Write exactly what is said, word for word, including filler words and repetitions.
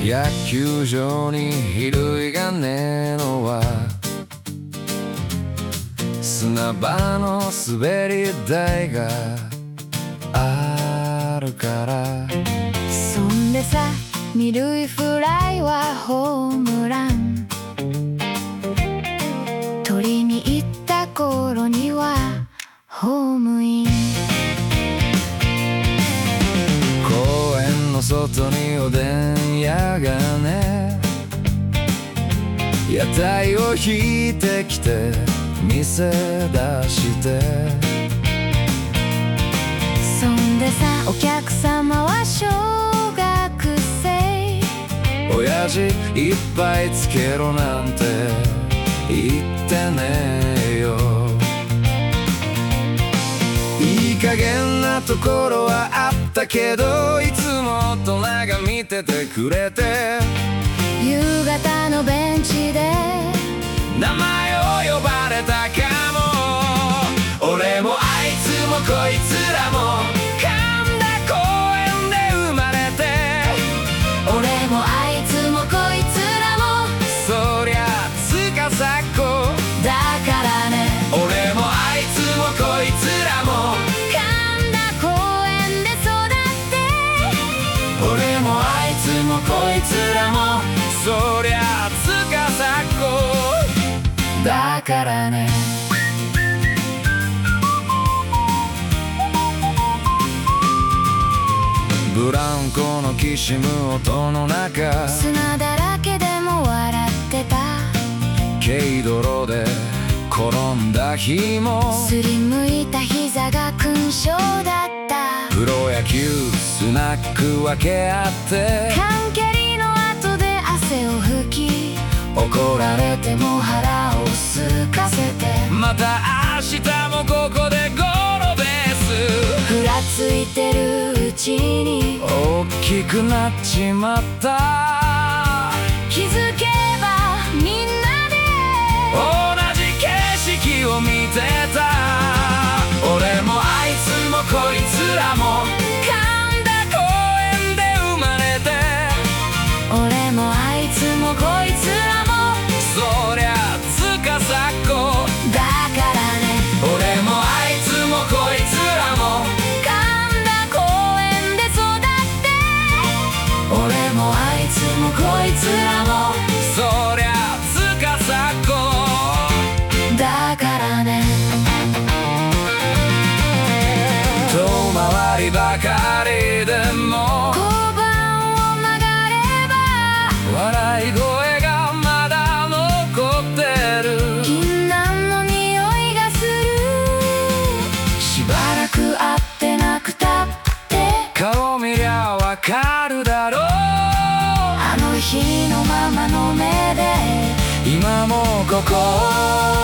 野球場に比類がねえのは砂場の滑り台があるから。 そんでさ、二塁フライはホームラン、取りに行った頃にはホームイン。 公園の外におでん屋がね、屋台を引いてきて店出して、 そんでさ、お客様は小学生。 親父いっぱいつけろなんて言ってねえよ。いい加減なところはあったけど、いつも大人が見ててくれて、 夕方のベンチで名前を呼ばれたかも。俺もあいつもこいつらも神田公園で生まれて、 俺もあいつもこいつらもそりゃつかさっこだからね。 俺もあいつもこいつらも神田公園で育って俺もあいつもこいつらもそりゃつかさっこだからね。ブランコのきしむ音の中、 砂だらけでも笑ってた。 軽泥で転んだ日も、 すりむいた膝が勲章だった。 プロ野球スナック分け合って缶蹴りの後で汗を拭き、怒られても腹を空かせて、 また明日もここでゴロベース。 ふらついてるうちに大きくなっちまった。 気づけばみんなで同じ景色を見てた。俺もあいつもこいつらも神田公園で生まれて、 俺もあいつもこいつらもそりゃつかさっこだからね。 俺もあいつもこいつらも神田公園で育って俺もあいつもこいつらもそりゃつかさっこだからね。 遠回りばかりでも交番を曲がれば笑い声がまだ残ってる。 銀杏の匂いがする。しばらく会ってなくたって顔見りゃわかるだろう。 あの日のままの目で今もここ